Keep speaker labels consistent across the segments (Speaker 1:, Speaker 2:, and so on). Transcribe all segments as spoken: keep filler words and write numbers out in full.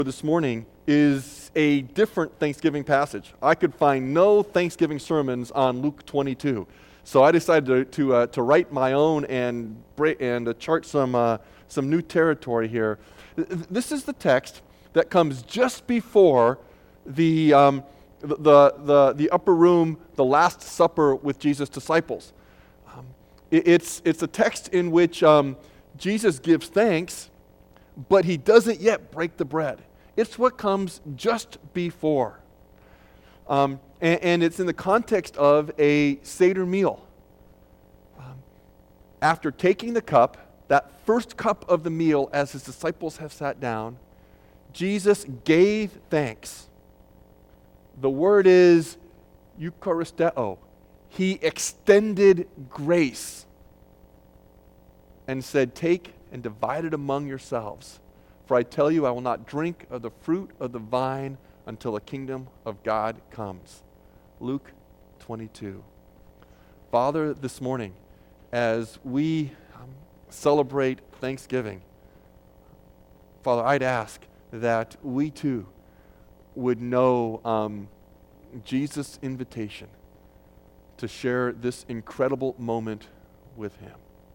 Speaker 1: This morning is a different Thanksgiving passage. I could find no Thanksgiving sermons on Luke twenty-two, so I decided to to, uh, to write my own and bra- and uh, chart some uh, some new territory here. This is the text that comes just before the um, the the the upper room, the Last Supper with Jesus' disciples. Um, it, it's it's a text in which um, Jesus gives thanks, but he doesn't yet break the bread. It's what comes just before. Um, and, and it's in the context of a Seder meal. Um, after taking the cup, that first cup of the meal as his disciples have sat down, Jesus gave thanks. The word is eucharisteo. He extended grace and said, "Take and divide it among yourselves. For I tell you, I will not drink of the fruit of the vine until the kingdom of God comes." Luke twenty-two. Father, this morning, as we um, celebrate Thanksgiving, Father, I'd ask that we too would know um, Jesus' invitation to share this incredible moment with him.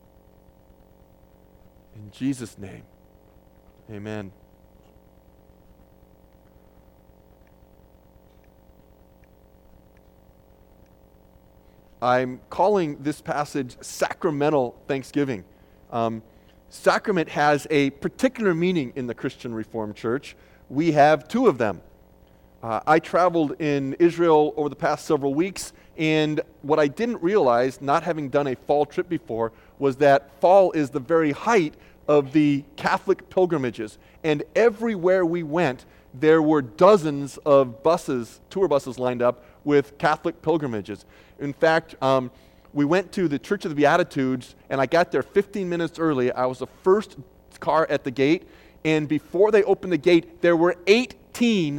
Speaker 1: In Jesus' name, amen. I'm calling this passage Sacramental Thanksgiving. Um, sacrament has a particular meaning in the Christian Reformed Church. We have two of them. Uh, I traveled in Israel over the past several weeks, and what I didn't realize, not having done a fall trip before, was that fall is the very height of the Catholic pilgrimages. And everywhere we went, there were dozens of buses, tour buses lined up with Catholic pilgrimages. In fact, um, we went to the Church of the Beatitudes, and I got there fifteen minutes early. I was the first car at the gate, and before they opened the gate, there were eighteen,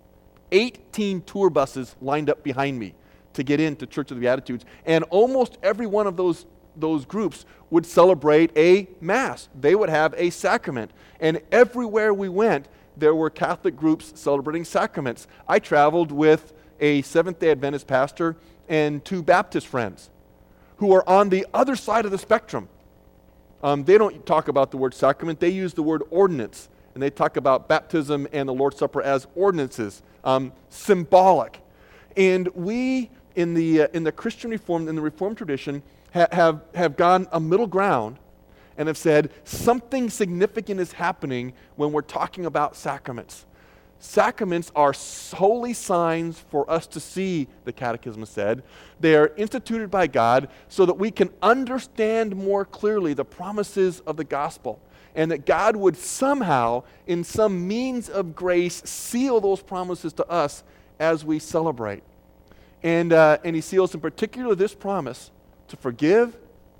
Speaker 1: eighteen tour buses lined up behind me to get into Church of the Beatitudes. And almost every one of those those groups would celebrate a Mass. They would have a sacrament. And everywhere we went, there were Catholic groups celebrating sacraments. I traveled with a Seventh-day Adventist pastor and two Baptist friends who are on the other side of the spectrum. Um, they don't talk about the word sacrament. They use the word ordinance. And they talk about baptism and the Lord's Supper as ordinances, um, symbolic. And we, in the uh, in the Christian Reformed, in the Reformed tradition, ha- have, have gone a middle ground and have said something significant is happening when we're talking about sacraments. Sacraments are holy signs for us to see, the Catechism said. They are instituted by God so that we can understand more clearly the promises of the gospel, and that God would somehow, in some means of grace, seal those promises to us as we celebrate. And, uh, and he seals in particular this promise to forgive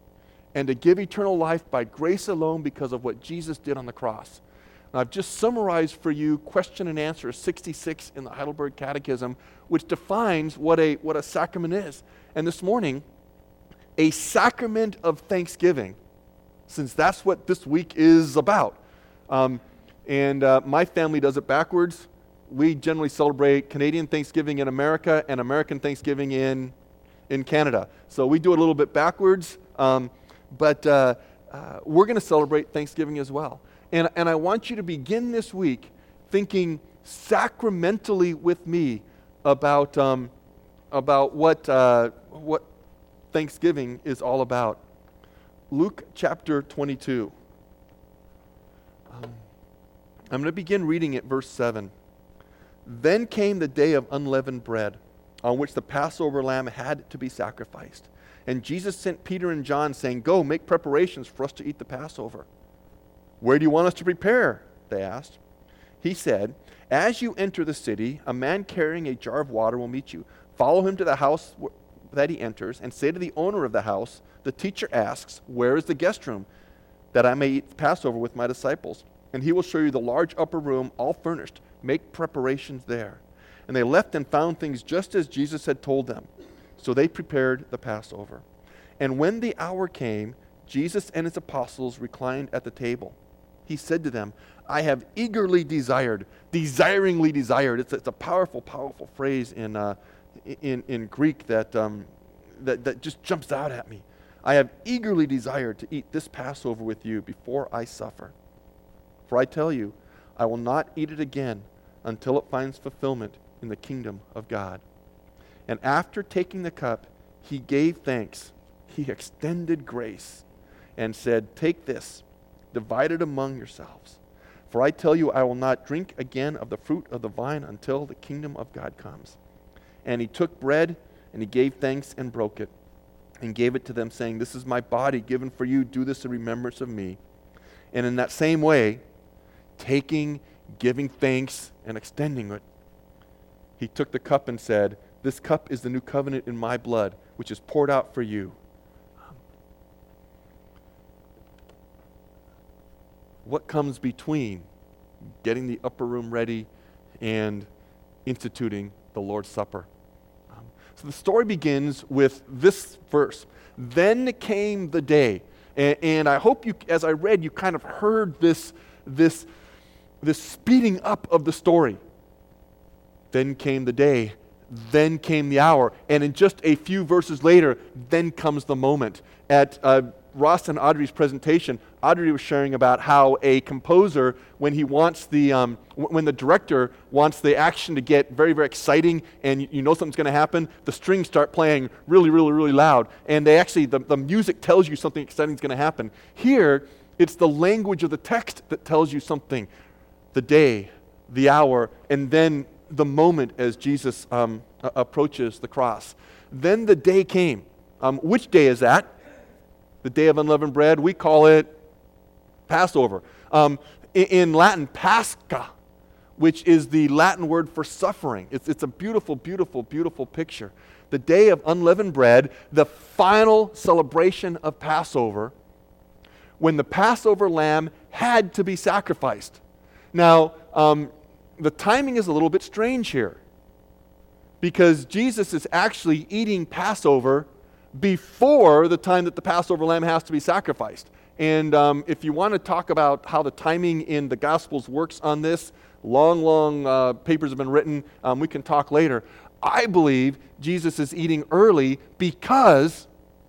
Speaker 1: and to give eternal life by grace alone because of what Jesus did on the cross. Now, I've just summarized for you question and answer sixty-six in the Heidelberg Catechism, which defines what a, what a sacrament is. And this morning, a sacrament of thanksgiving, since that's what this week is about. Um, and uh, my family does it backwards. We generally celebrate Canadian Thanksgiving in America and American Thanksgiving in, in Canada. So we do it a little bit backwards, um, but uh, uh, we're going to celebrate Thanksgiving as well. And, and I want you to begin this week thinking sacramentally with me about, um, about what, uh, what Thanksgiving is all about. Luke chapter twenty-two. Um, I'm going to begin reading at verse seven. Then came the day of unleavened bread, on which the Passover lamb had to be sacrificed. And Jesus sent Peter and John, saying, "Go, make preparations for us to eat the Passover." "Where do you want us to prepare?" they asked. He said, "As you enter the city, a man carrying a jar of water will meet you. Follow him to the house that he enters, and say to the owner of the house, 'The teacher asks, where is the guest room, that I may eat Passover with my disciples?' And he will show you the large upper room, all furnished. Make preparations there." And they left and found things just as Jesus had told them. So they prepared the Passover. And when the hour came, Jesus and his apostles reclined at the table. he said to them, I have eagerly desired, desiringly desired. It's, it's a powerful, powerful phrase in, uh, in, in Greek that, um, that, that just jumps out at me. I have eagerly desired to eat this Passover with you before I suffer. For I tell you, I will not eat it again until it finds fulfillment in the kingdom of God. And after taking the cup, he gave thanks. He extended grace and said, take this, divide it among yourselves. For I tell you, I will not drink again of the fruit of the vine until the kingdom of God comes. And he took bread, and he gave thanks and broke it, and gave it to them, saying, this is my body given for you. Do this in remembrance of me. And in that same way, taking, giving thanks, and extending it, he took the cup and said, this cup is the new covenant in my blood, which is poured out for you. What comes between getting the upper room ready and instituting the Lord's Supper? Um, so the story begins with this verse. Then came the day. And, and I hope you, as I read, you kind of heard this, this, this speeding up of the story. Then came the day. Then came the hour. And in just a few verses later, then comes the moment. At uh, Ross and Audrey's presentation, Audrey was sharing about how a composer, when he wants the, um, w- when the director wants the action to get very, very exciting and you, you know something's going to happen, the strings start playing really, really, really loud. And they actually, the, the music tells you something exciting is going to happen. Here, it's the language of the text that tells you something. The day, the hour, and then the moment as Jesus um, a- approaches the cross. Then the day came. Um, which day is that? The day of unleavened bread. We call it Passover. Um, in, in Latin, Pascha, which is the Latin word for suffering. It's, it's a beautiful, beautiful, beautiful picture. The day of unleavened bread, the final celebration of Passover, when the Passover lamb had to be sacrificed. Now, um, the timing is a little bit strange here, because Jesus is actually eating Passover before the time that the Passover lamb has to be sacrificed. And um, if you want to talk about how the timing in the Gospels works on this, long, long uh, papers have been written. Um, we can talk later. I believe Jesus is eating early because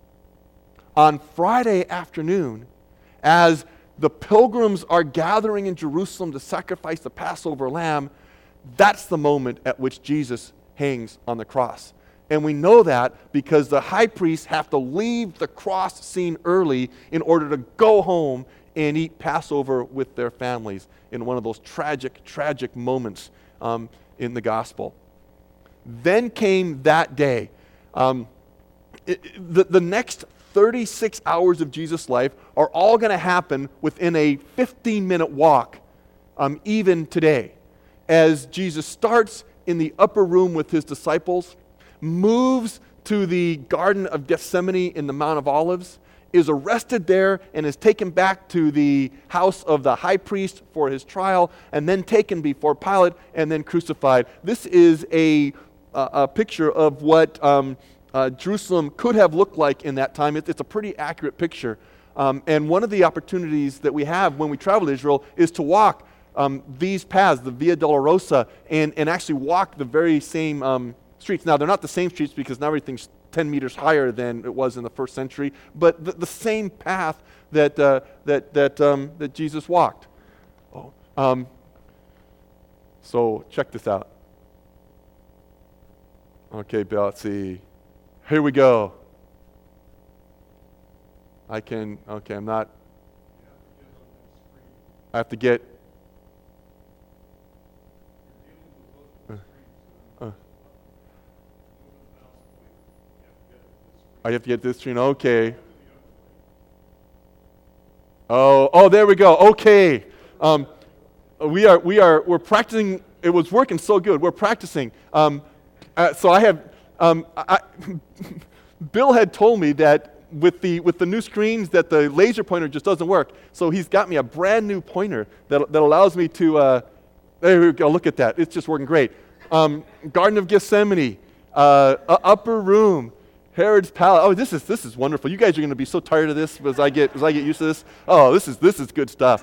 Speaker 1: on Friday afternoon, as the pilgrims are gathering in Jerusalem to sacrifice the Passover lamb, that's the moment at which Jesus hangs on the cross. And we know that because the high priests have to leave the cross scene early in order to go home and eat Passover with their families in one of those tragic, tragic moments um, in the gospel. Then came that day. Um, it, the, the next thirty-six hours of Jesus' life are all going to happen within a fifteen-minute walk, um, even today. As Jesus starts in the upper room with his disciples, moves to the Garden of Gethsemane in the Mount of Olives, is arrested there and is taken back to the house of the high priest for his trial, and then taken before Pilate and then crucified. This is a, uh, a picture of what um, uh, Jerusalem could have looked like in that time. It, it's a pretty accurate picture. Um, and one of the opportunities that we have when we travel to Israel is to walk um, these paths, the Via Dolorosa, and, and actually walk the very same um, streets. Now, they're not the same streets because now everything's ten meters higher than it was in the first century, but the, the same path that uh, that that um, that Jesus walked. Oh, um, so check this out. Okay, Bill, let's see. Here we go. I can. Okay, I'm not. I have to get. Uh, I have to get this screen. Okay. Oh, oh, there we go. Okay. Um, we are, we are, we're practicing. It was working so good. We're practicing. Um, uh, so I have. Um, I, Bill had told me that with the with the new screens that the laser pointer just doesn't work. So he's got me a brand new pointer that that allows me to. Uh, there we go. Look at that. It's just working great. Um, Garden of Gethsemane, uh, upper room. Herod's palace. Oh, this is this is wonderful. You guys are going to be so tired of this as I get as I get used to this. Oh, this is this is good stuff.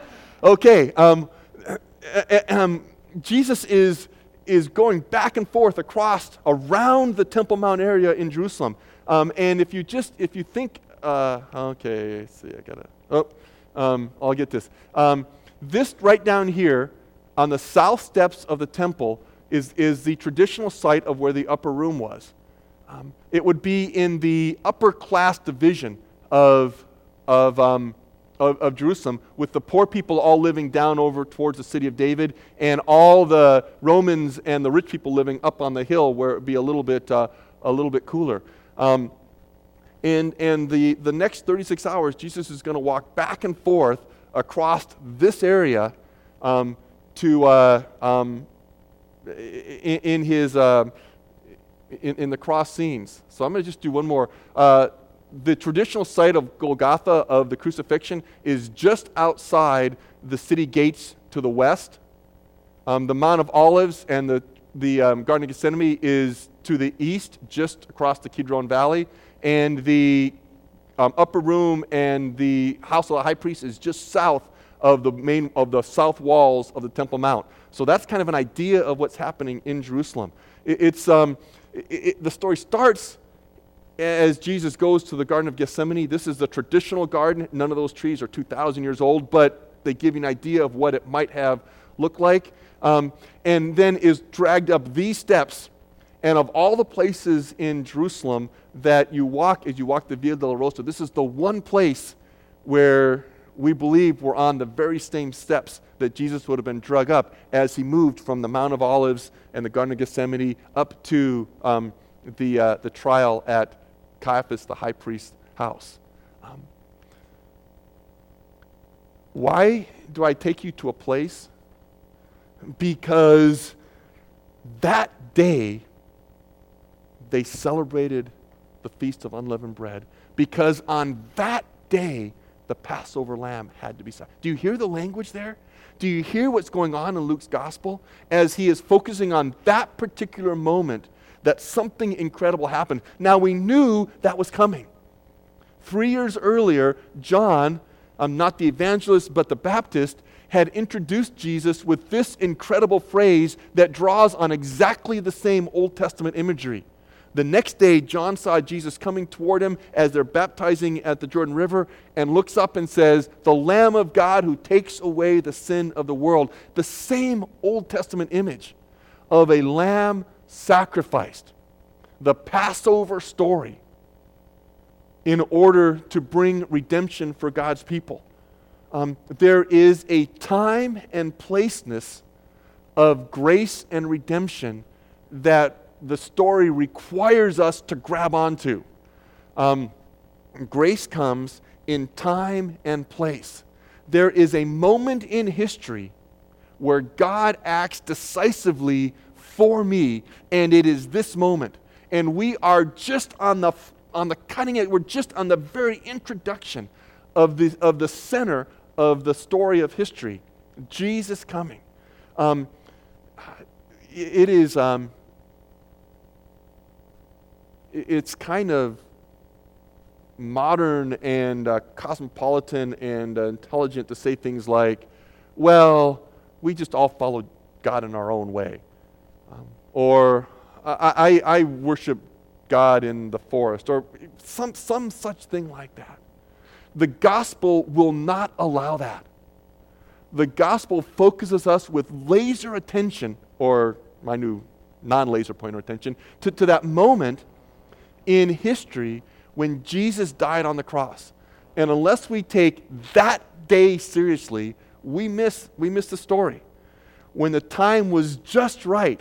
Speaker 1: Okay, um, um, Jesus is is going back and forth across around the Temple Mount area in Jerusalem. Um, and if you just if you think, uh, okay, let's see, I gotta. Oh, um, I'll get this. Um, this right down here on the south steps of the temple is is the traditional site of where the upper room was. Um, it would be in the upper class division of of, um, of of Jerusalem, with the poor people all living down over towards the city of David, and all the Romans and the rich people living up on the hill where it would be a little bit uh, a little bit cooler. Um, and and the, the next thirty-six hours, Jesus is going to walk back and forth across this area um, to uh, um, in, in his uh, in, in the cross scenes. So I'm going to just do one more. Uh, the traditional site of Golgotha, of the crucifixion, is just outside the city gates to the west. Um, the Mount of Olives and the the um, Garden of Gethsemane is to the east, just across the Kidron Valley, and the um, upper room and the house of the high priest is just south of the main of the south walls of the Temple Mount. So that's kind of an idea of what's happening in Jerusalem. It, it's um, it, it, the story starts as Jesus goes to the Garden of Gethsemane. This is the traditional garden. None of those trees are two thousand years old, but they give you an idea of what it might have looked like. Um, and then is dragged up these steps. And of all the places in Jerusalem that you walk, as you walk the Via Dolorosa, this is the one place where we believe we're on the very same steps that Jesus would have been dragged up as he moved from the Mount of Olives and the Garden of Gethsemane up to um, the uh, the trial at Caiaphas, the high priest's house. Um, why do I take you to a place? Because that day they celebrated the Feast of Unleavened Bread, because on that day the Passover lamb had to be sacrificed. Do you hear the language there? Do you hear what's going on in Luke's gospel as he is focusing on that particular moment that something incredible happened? Now, we knew that was coming. Three years earlier, John, um, not the evangelist but the Baptist, had introduced Jesus with this incredible phrase that draws on exactly the same Old Testament imagery. The next day, John saw Jesus coming toward him as they're baptizing at the Jordan River, and looks up and says, "The Lamb of God who takes away the sin of the world." The same Old Testament image of a lamb sacrificed, the Passover story, in order to bring redemption for God's people. Um, there is a time and placeness of grace and redemption that the story requires us to grab onto. Um, grace comes in time and place. There is a moment in history where God acts decisively for me, and it is this moment. And we are just on the on the cutting edge. We're just on the very introduction of the of the center of the story of history, Jesus coming. Um, it is. Um, it's kind of modern and uh, cosmopolitan and uh, intelligent to say things like, "Well, we just all follow God in our own way," um, or I, I, "I worship God in the forest," or some some such thing like that. The gospel will not allow that. The gospel focuses us with laser attention, or my new non-laser pointer attention, to, to that moment in history when Jesus died on the cross. And unless we take that day seriously, we miss we miss the story. When the time was just right,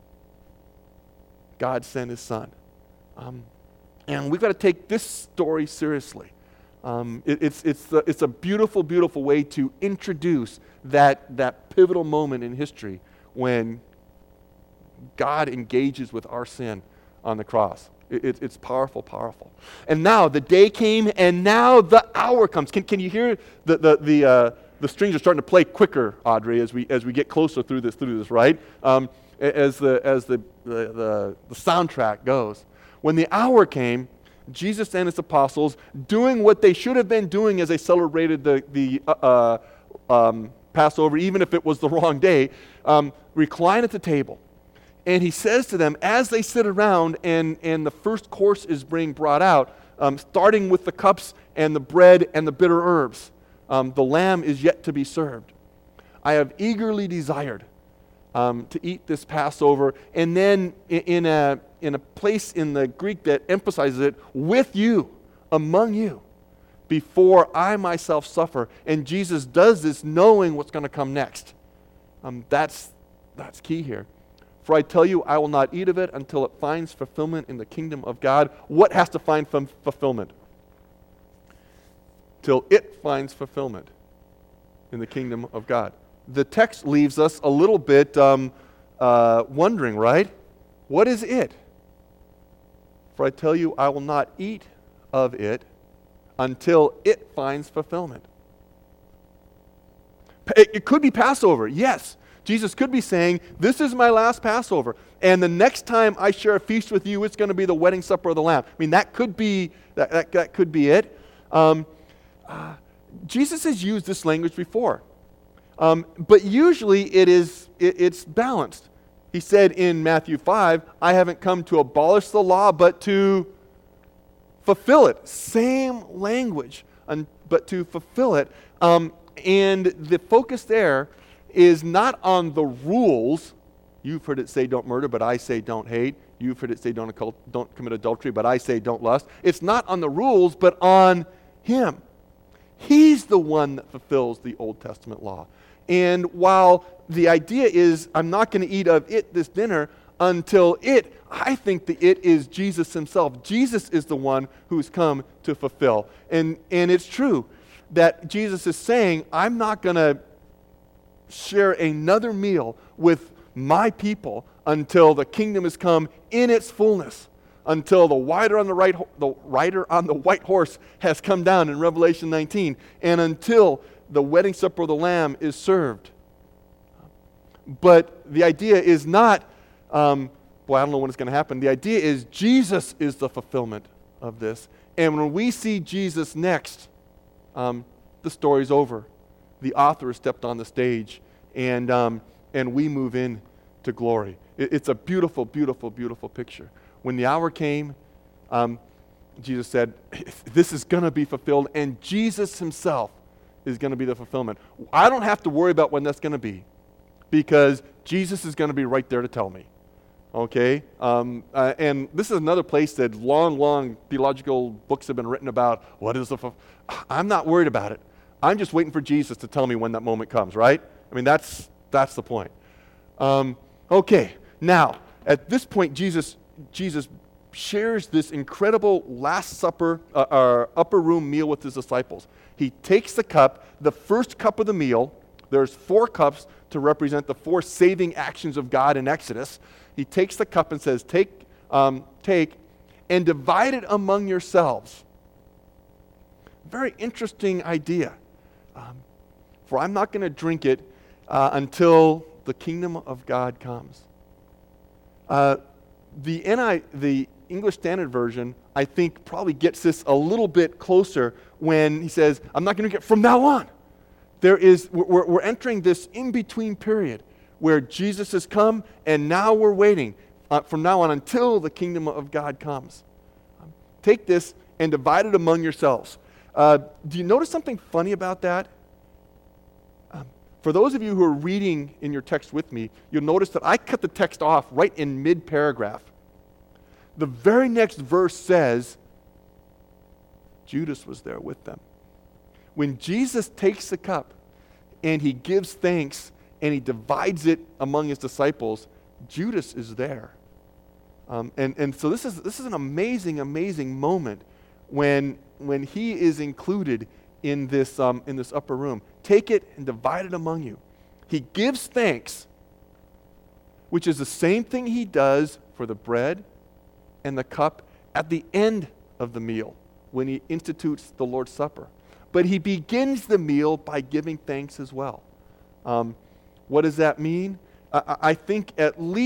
Speaker 1: God sent his son. Um, and we've got to take this story seriously. Um, it, it's, it's, the, it's a beautiful, beautiful way to introduce that, that pivotal moment in history when God engages with our sin on the cross. It, it, it's powerful, powerful. And now the day came, and now the hour comes. Can, can you hear the, the, the, uh, the strings are starting to play quicker, Audrey, as we, as we get closer through this, through this, right? Um, as the, as the, the, the, the soundtrack goes. When the hour came, Jesus and his apostles, doing what they should have been doing as they celebrated the, the uh, um, Passover, even if it was the wrong day, um, recline at the table. And he says to them, as they sit around and, and the first course is being brought out, um, starting with the cups and the bread and the bitter herbs, um, the lamb is yet to be served. I have eagerly desired um, to eat this Passover, and then in, in, a, in a place in the Greek that emphasizes it, with you, among you, before I myself suffer. And Jesus does this knowing what's going to come next. Um, that's, that's key here. For I tell you, I will not eat of it until it finds fulfillment in the kingdom of God. What has to find f- fulfillment? Till it finds fulfillment in the kingdom of God. The text leaves us a little bit um, uh, wondering, right? What is it? For I tell you, I will not eat of it until it finds fulfillment. It, it could be Passover, yes. Jesus could be saying, this is my last Passover, and the next time I share a feast with you, it's going to be the wedding supper of the Lamb. I mean, that could be that, that, that could be it. Um, uh, Jesus has used this language before, um, but usually it is it, it's balanced. He said in Matthew five, I haven't come to abolish the law, but to fulfill it. Same language, um, but to fulfill it. Um, and the focus there is not on the rules. You've heard it say don't murder, but I say don't hate. You've heard it say don't, occult, don't commit adultery, but I say don't lust. It's not on the rules, but on Him. He's the one that fulfills the Old Testament law. And while the idea is I'm not going to eat of it this dinner until it, I think the it is Jesus Himself. Jesus is the one who's come to fulfill. And, and it's true that Jesus is saying, I'm not going to share another meal with my people until the kingdom has come in its fullness, until the rider on the right the rider on the white horse has come down in Revelation nineteen, and until the wedding supper of the Lamb is served. But the idea is not, um, boy, I don't know when it's going to happen. The idea is Jesus is the fulfillment of this, and when we see Jesus next, um, the story's over. The author has stepped on the stage, and um, and we move in to glory. It, it's a beautiful, beautiful, beautiful picture. When the hour came, um, Jesus said, this is going to be fulfilled, and Jesus Himself is going to be the fulfillment. I don't have to worry about when that's going to be, because Jesus is going to be right there to tell me. Okay? Um, uh, and this is another place that long, long theological books have been written about. What is the fulfillment? I'm not worried about it. I'm just waiting for Jesus to tell me when that moment comes, right? I mean, that's that's the point. Um, okay, now, at this point, Jesus Jesus shares this incredible Last Supper, uh, uh, upper room meal with His disciples. He takes the cup, the first cup of the meal. There's four cups to represent the four saving actions of God in Exodus. He takes the cup and says, take, um, take, and divide it among yourselves. Very interesting idea. Um, for I'm not going to drink it uh, until the kingdom of God comes. Uh, the N I, the English Standard Version, I think, probably gets this a little bit closer when he says, I'm not going to drink it from now on. There is, we're, we're entering this in-between period where Jesus has come, and now we're waiting uh, from now on until the kingdom of God comes. Um, take this and divide it among yourselves. Uh, do you notice something funny about that? Um, for those of you who are reading in your text with me, you'll notice that I cut the text off right in mid-paragraph. The very next verse says, Judas was there with them. When Jesus takes the cup and He gives thanks and He divides it among His disciples, Judas is there. Um, and, and so this is, this is an amazing, amazing moment when when He is included in this um, in this upper room. Take it and divide it among you. He gives thanks, which is the same thing He does for the bread and the cup at the end of the meal when He institutes the Lord's Supper. But He begins the meal by giving thanks as well. Um, what does that mean? I, I think at least